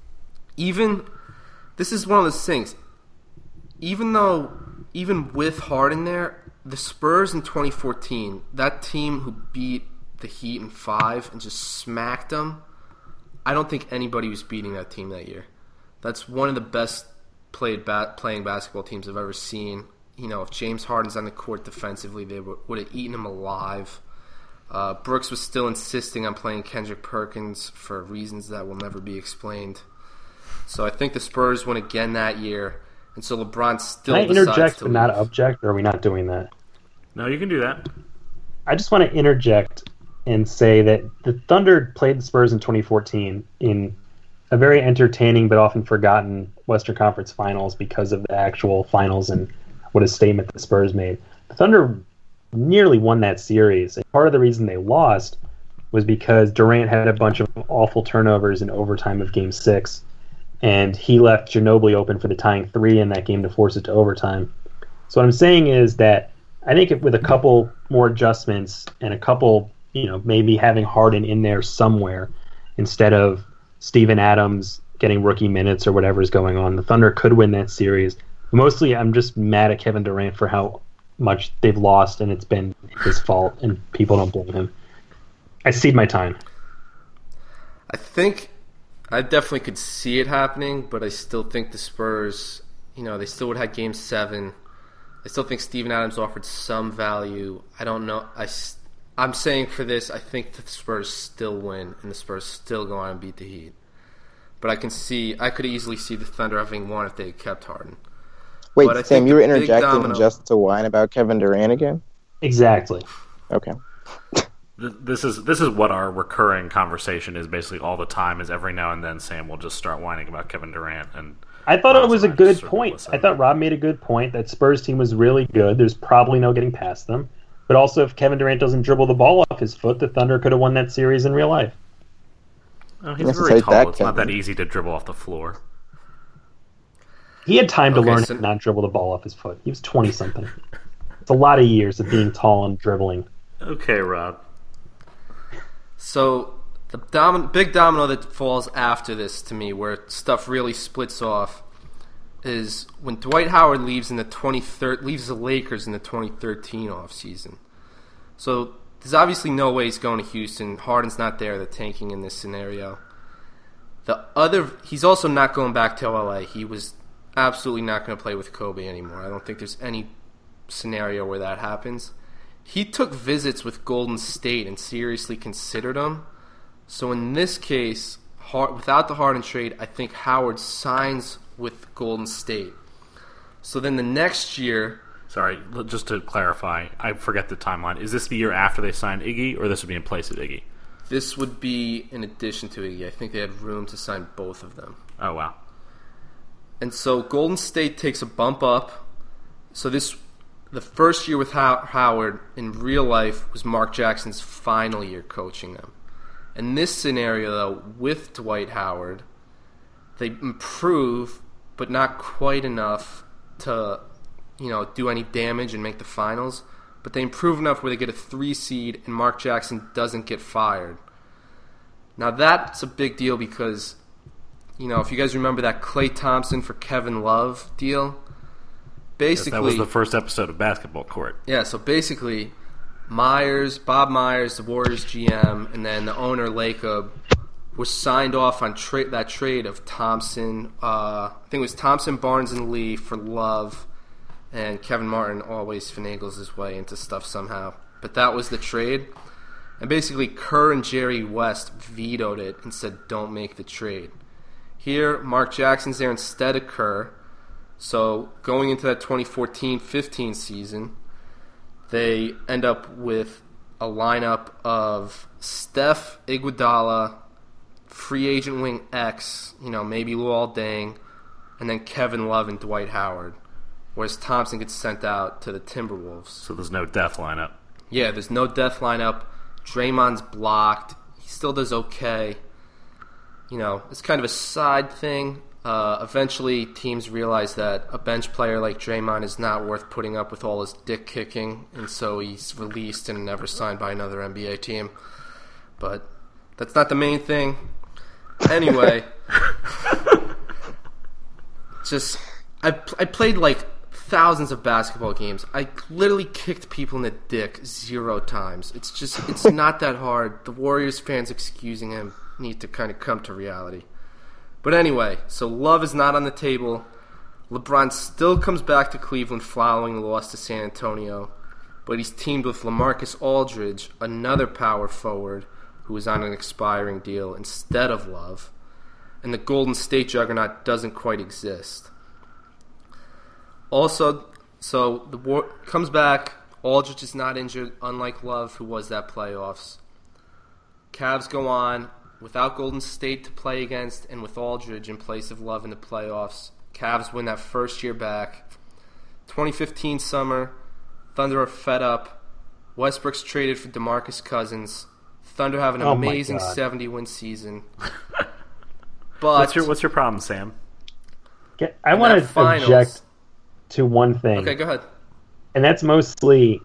This is one of those things. Even with Harden there, the Spurs in 2014, that team who beat the Heat in 5 and just smacked them, I don't think anybody was beating that team that year. That's one of the best playing basketball teams I've ever seen. If James Harden's on the court defensively, they would have eaten him alive. Brooks was still insisting on playing Kendrick Perkins for reasons that will never be explained. So I think the Spurs win again that year, and so LeBron still decides to Can I interject but leave. not object, or are we not doing that? No, you can do that. I just want to interject and say that the Thunder played the Spurs in 2014 in a very entertaining but often forgotten Western Conference Finals because of the actual finals and what a statement the Spurs made. The Thunder nearly won that series, and part of the reason they lost was because Durant had a bunch of awful turnovers in overtime of Game 6, and he left Ginobili open for the tying 3 in that game to force it to overtime. So what I'm saying is that I think with a couple more adjustments and a couple, maybe having Harden in there somewhere instead of Steven Adams getting rookie minutes or whatever's going on, the Thunder could win that series. Mostly I'm just mad at Kevin Durant for how much they've lost, and it's been his fault, and people don't blame him. I cede my time. I think I definitely could see it happening, but I still think the Spurs, they still would have had Game 7. I still think Steven Adams offered some value. I don't know. I'm saying for this, I think the Spurs still win, and the Spurs still go on and beat the Heat. But I could easily see the Thunder having won if they had kept Harden. Wait, Sam, you were interjecting just to whine about Kevin Durant again? Exactly. Okay. This is what our recurring conversation is basically all the time. Is every now and then Sam will just start whining about Kevin Durant, and I thought it was a good point. I thought Rob made a good point. That Spurs team was really good. There's probably no getting past them. But also, if Kevin Durant doesn't dribble the ball off his foot, the Thunder could have won that series in real life. Oh, he's very tall. It's not that easy to dribble off the floor. He had time to learn to not dribble the ball off his foot. He was 20-something. It's a lot of years of being tall and dribbling. Okay, Rob. So the big domino that falls after this to me, where stuff really splits off, is when Dwight Howard leaves the Lakers in the 2013 offseason. So there's obviously no way he's going to Houston. Harden's not there. They're tanking in this scenario. He's also not going back to LA. He was absolutely not going to play with Kobe anymore. I don't think there's any scenario where that happens. he took visits with Golden State and seriously considered them. So in this case, without the Harden trade, I think Howard signs with Golden State. So then the next year... Sorry, just to clarify, I forget the timeline. Is this the year after they signed Iggy, or this would be in place of Iggy? This would be in addition to Iggy. I think they had room to sign both of them. Oh, wow. And so Golden State takes a bump up. So the first year with Howard in real life was Mark Jackson's final year coaching them. In this scenario, though, with Dwight Howard, they improve, but not quite enough to, do any damage and make the finals. But they improve enough where they get a 3 seed and Mark Jackson doesn't get fired. Now that's a big deal because, if you guys remember that Klay Thompson for Kevin Love deal, basically... Yes, that was the first episode of Basketball Court. Yeah, so basically... Bob Myers, the Warriors GM, and then the owner, Lacob, was signed off on that trade of Thompson. I think it was Thompson, Barnes, and Lee for Love, and Kevin Martin always finagles his way into stuff somehow. But that was the trade. And basically, Kerr and Jerry West vetoed it and said, don't make the trade. Here, Mark Jackson's there instead of Kerr. So going into that 2014-15 season... they end up with a lineup of Steph, Iguodala, free agent wing X, maybe Luol Deng, and then Kevin Love and Dwight Howard. Whereas Thompson gets sent out to the Timberwolves. So there's no death lineup. Yeah, there's no death lineup. Draymond's blocked. He still does okay. It's kind of a side thing. Eventually, teams realize that a bench player like Draymond is not worth putting up with all his dick kicking, and so he's released and never signed by another NBA team. But that's not the main thing. Anyway, I played like thousands of basketball games. I literally kicked people in the dick 0 times. It's not that hard. The Warriors fans excusing him need to kind of come to reality. But anyway, so Love is not on the table. LeBron still comes back to Cleveland following the loss to San Antonio, but he's teamed with LaMarcus Aldridge, another power forward who is on an expiring deal instead of Love, and the Golden State juggernaut doesn't quite exist. Also, so the war comes back. Aldridge is not injured, unlike Love, who was that playoffs. Cavs go on. Without Golden State to play against and with Aldridge in place of Love in the playoffs, Cavs win that first year back. 2015 summer, Thunder are fed up. Westbrook's traded for DeMarcus Cousins. Thunder have an amazing 70-win season. But what's your problem, Sam? I want to object to one thing. Okay, go ahead. And that's mostly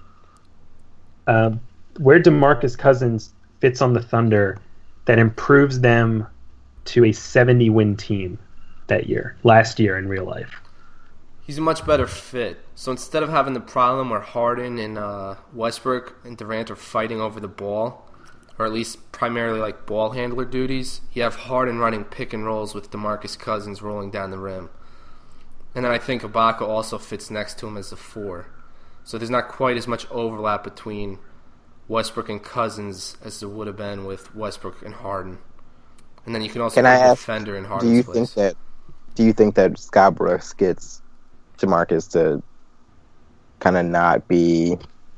where DeMarcus Cousins fits on the Thunder that improves them to a 70-win team last year in real life. He's a much better fit. So instead of having the problem where Harden and Westbrook and Durant are fighting over the ball, or at least primarily like ball handler duties, you have Harden running pick and rolls with DeMarcus Cousins rolling down the rim. And then I think Ibaka also fits next to him as a 4. So there's not quite as much overlap between Westbrook and Cousins as there would have been with Westbrook and Harden. And then you can also have a defender in Harden's place. Do you think that Scott Brooks gets DeMarcus to kind of not be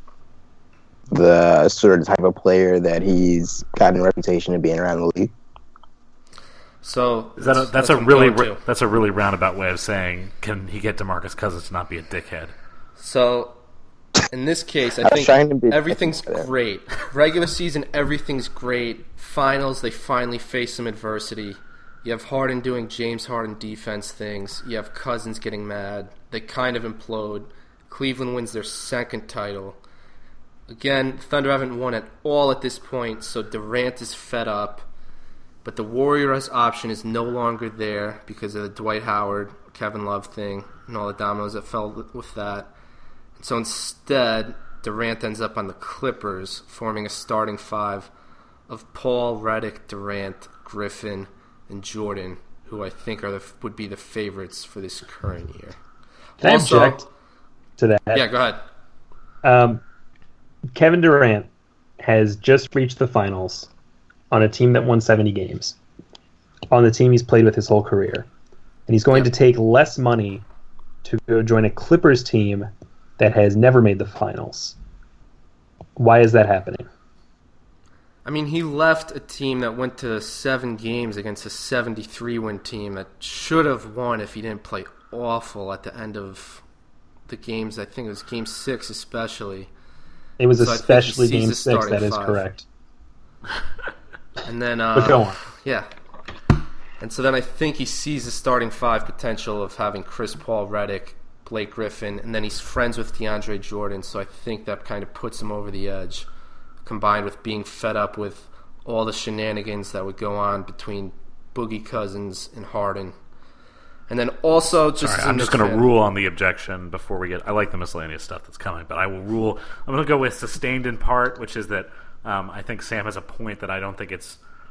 the sort of type of player that he's gotten a reputation of being around the league? So that's a really roundabout way of saying, can he get DeMarcus Cousins to not be a dickhead? So in this case, I think everything's great. Regular season, everything's great. Finals, they finally face some adversity. You have Harden doing James Harden defense things. You have Cousins getting mad. They kind of implode. Cleveland wins their second title. Again, Thunder haven't won at all at this point, so Durant is fed up. But the Warriors option is no longer there because of the Dwight Howard, Kevin Love thing, and all the dominoes that fell with that. And so instead, Durant ends up on the Clippers, forming a starting 5 of Paul, Redick, Durant, Griffin, and Jordan, who I think would be the favorites for this current year. Can I object to that? Yeah, go ahead. Kevin Durant has just reached the finals on a team that won 70 games, on the team he's played with his whole career. And he's going to take less money to go join a Clippers team that has never made the finals. Why is that happening? I mean, he left a team that went to 7 games against a 73-win team that should have won if he didn't play awful at the end of the games. I think it was Game 6 especially. It was especially Game 6, that is correct. And then, but go on. Yeah. And so then I think he sees the starting 5 potential of having Chris Paul, Redick, Blake Griffin, and then he's friends with DeAndre Jordan, so I think that kind of puts him over the edge, combined with being fed up with all the shenanigans that would go on between Boogie Cousins and Harden. And then also just... I'm just going to rule on the objection before we get... I like the miscellaneous stuff that's coming, but I will rule... I'm going to go with sustained in part, which is that I think Sam has a point that I don't think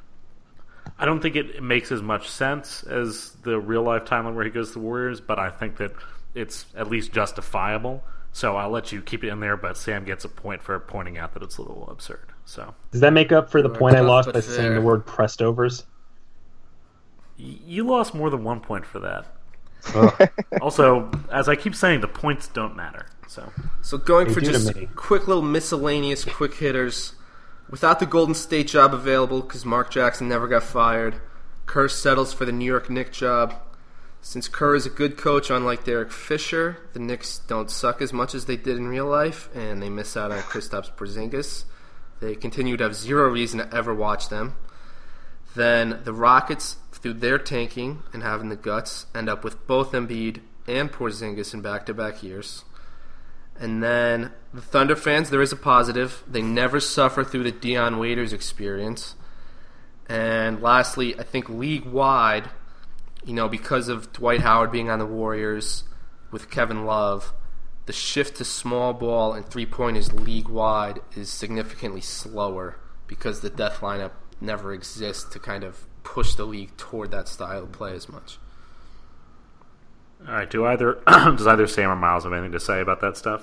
it makes as much sense as the real-life timeline where he goes to the Warriors, but I think that it's at least justifiable. So I'll let you keep it in there, but Sam gets a point for pointing out that it's a little absurd. So does that make up for the point I lost by saying the word pressed overs? You lost more than 1 point for that. Also, as I keep saying, the points don't matter. So going for just quick little miscellaneous quick hitters. Without the Golden State job available because Mark Jackson never got fired, Kerr settles for the New York Knicks job. Since Kerr is a good coach, unlike Derek Fisher, the Knicks don't suck as much as they did in real life, and they miss out on Kristaps Porzingis. They continue to have zero reason to ever watch them. Then the Rockets, through their tanking and having the guts, end up with both Embiid and Porzingis in back-to-back years. And then the Thunder fans, there is a positive. They never suffer through the Dion Waiters experience. And lastly, I think league-wide, because of Dwight Howard being on the Warriors with Kevin Love, the shift to small ball and three-pointers league-wide is significantly slower because the death lineup never exists to kind of push the league toward that style of play as much. All right, does either Sam or Miles have anything to say about that stuff?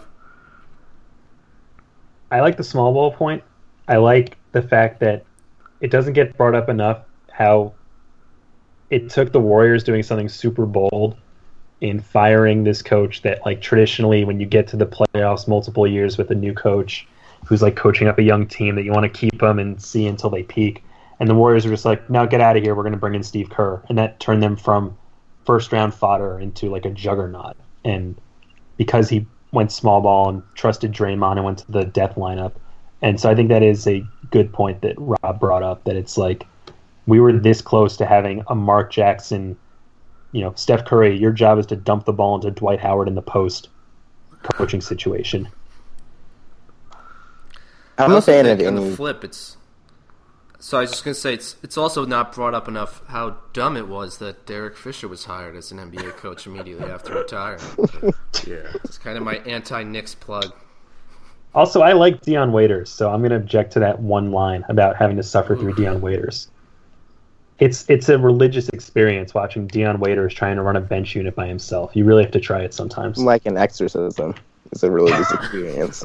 I like the small ball point. I like the fact that it doesn't get brought up enough how it took the Warriors doing something super bold in firing this coach that, traditionally when you get to the playoffs multiple years with a new coach who's, coaching up a young team that you want to keep them and see until they peak. And the Warriors are just like, no, get out of here. We're going to bring in Steve Kerr. And that turned them from first-round fodder into, a juggernaut. And because he went small ball and trusted Draymond and went to the death lineup. And so I think that is a good point that Rob brought up, that it's we were this close to having a Mark Jackson, Steph Curry, your job is to dump the ball into Dwight Howard in the post coaching situation. I'm a fan of on the flip. So I was just going to say, it's also not brought up enough how dumb it was that Derek Fisher was hired as an NBA coach immediately after retirement. Yeah, it's kind of my anti-Knicks plug. Also, I like Dion Waiters, so I'm going to object to that one line about having to suffer through Dion Waiters. It's a religious experience watching Dion Waiters trying to run a bench unit by himself. You really have to try it sometimes. Like an exorcism. It's a religious experience.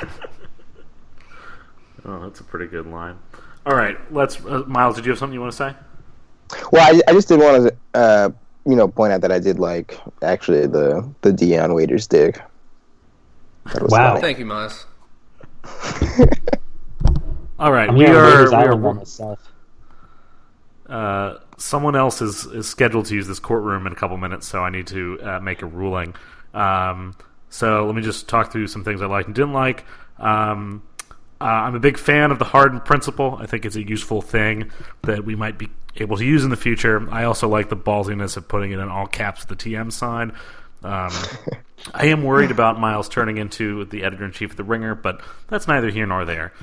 Oh, that's a pretty good line. All right, let's. Miles, did you have something you want to say? Well, I just did want to, point out that I did like actually the Dion Waiters dig. Wow! Funny. Thank you, Miles. All right, we are myself. Someone else is scheduled to use this courtroom in a couple minutes, so I need to make a ruling. So let me just talk through some things I liked and didn't like. I'm a big fan of the Harden principle. I think it's a useful thing that we might be able to use in the future. I also like the ballsiness of putting it in all caps with the TM sign. I am worried about Miles turning into the editor-in-chief of The Ringer, but that's neither here nor there.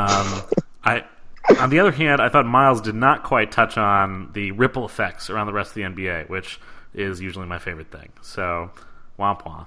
On the other hand, I thought Miles did not quite touch on the ripple effects around the rest of the NBA, which is usually my favorite thing. So, womp womp.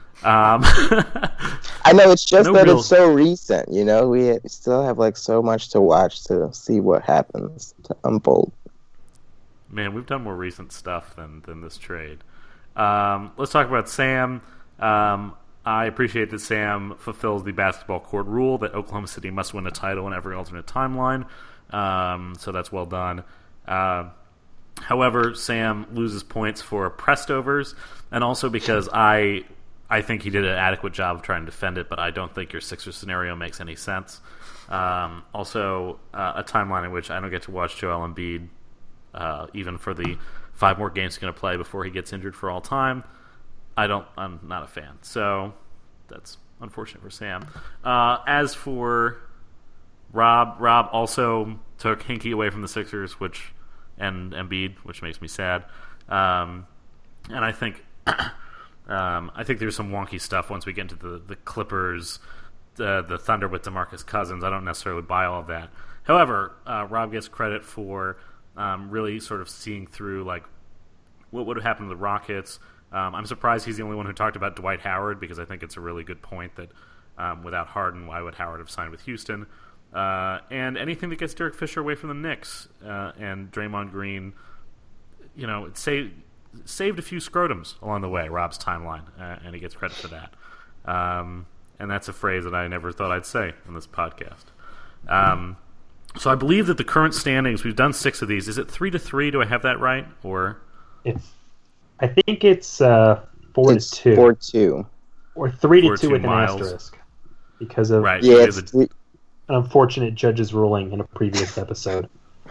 I know, it's just it's so recent, we still have so much to watch to see what happens to unfold. Man, we've done more recent stuff than this trade. Let's talk about Sam. I appreciate that Sam fulfills the basketball court rule that Oklahoma City must win a title in every alternate timeline. So that's well done. However, Sam loses points for pressed overs, and also because I think he did an adequate job of trying to defend it, but I don't think your Sixers scenario makes any sense. Also, a timeline in which I don't get to watch Joel Embiid even for the 5 more games he's going to play before he gets injured for all time. I'm not a fan. So that's unfortunate for Sam. As for Rob also took Hinkie away from the Sixers, and Embiid, which makes me sad. And I think there's some wonky stuff once we get into the Clippers, the Thunder with DeMarcus Cousins. I don't necessarily buy all of that. However, Rob gets credit for really sort of seeing through like what would have happened to the Rockets. I'm surprised he's the only one who talked about Dwight Howard, because I think it's a really good point that without Harden, why would Howard have signed with Houston? And anything that gets Derek Fisher away from the Knicks and Draymond Green, it saved a few scrotums along the way, Rob's timeline, and he gets credit for that. And that's a phrase that I never thought I'd say on this podcast. So I believe that the current standings, we've done 6 of these. Is it 3-3? Do I have that right? Or I think it's 4-2. 4-2. Or 3-2 with an Miles. asterisk. Because of an unfortunate judge's ruling in a previous episode.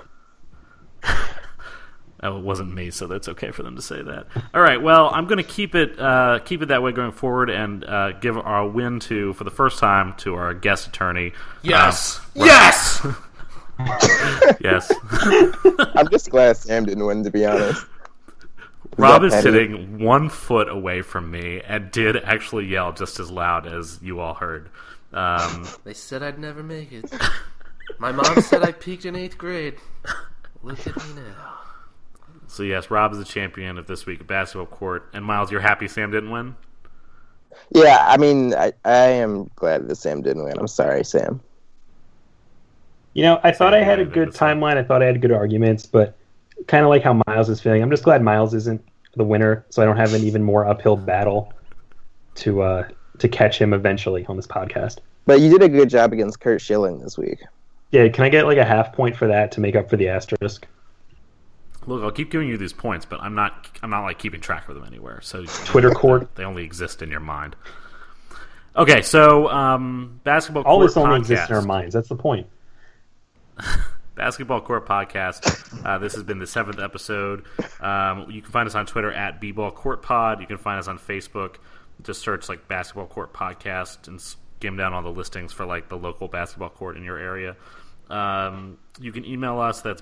Oh, it wasn't me, so that's okay for them to say that. All right, well, I'm going to keep it that way going forward, and give our win for the first time to our guest attorney. Yes! Yes! Yes. I'm just glad Sam didn't win, to be honest. Rob is sitting 1 foot away from me and did actually yell just as loud as you all heard. They said I'd never make it. My mom said I peaked in 8th grade. Look at me now. So yes, Rob is the champion of this week of Basketball Court. And Miles, you're happy Sam didn't win? Yeah, I mean, I am glad that Sam didn't win. I'm sorry, Sam. I thought I had a good timeline. I thought I had good arguments, but kind of like how Miles is feeling. I'm just glad Miles isn't the winner, so I don't have an even more uphill battle to catch him eventually on this podcast. But you did a good job against Kurt Schilling this week. Yeah, can I get like a half point for that to make up for the asterisk? Look, I'll keep giving you these points, but I'm not like keeping track of them anywhere. So Twitter court, they only exist in your mind. Okay, so Basketball Court. All this only podcast. exists in our minds. That's the point. Basketball Court podcast. This has been the 7th episode. You can find us on Twitter at @BBallCourtPod. You can find us on Facebook. Just search like Basketball Court Podcast and skim down all the listings for like the local basketball court in your area. You can email us. That's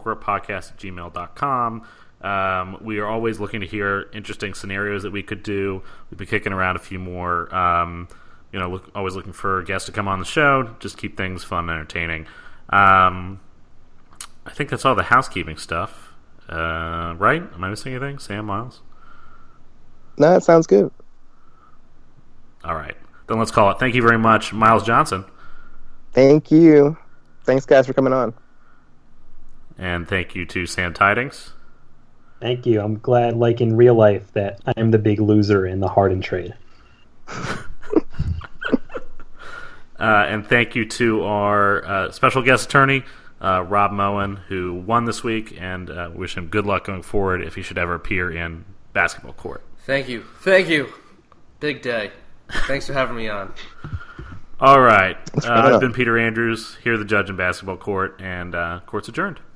basketballcourtpodcast@gmail.com. We are always looking to hear interesting scenarios that we could do. We've been kicking around a few more. Always looking for guests to come on the show. Just keep things fun and entertaining. I think that's all the housekeeping stuff. Right? Am I missing anything? Sam, Miles? No, that sounds good. All right. Then let's call it. Thank you very much, Miles Johnson. Thank you. Thanks, guys, for coming on. And thank you to Sam Tidings. Thank you. I'm glad, like in real life, that I am the big loser in the Harden trade. And thank you to our special guest attorney, Rob Moen, who won this week, and wish him good luck going forward if he should ever appear in Basketball Court. Thank you. Big day. Thanks for having me on. All right. I've been Peter Andrews, here the judge in Basketball Court, and court's adjourned.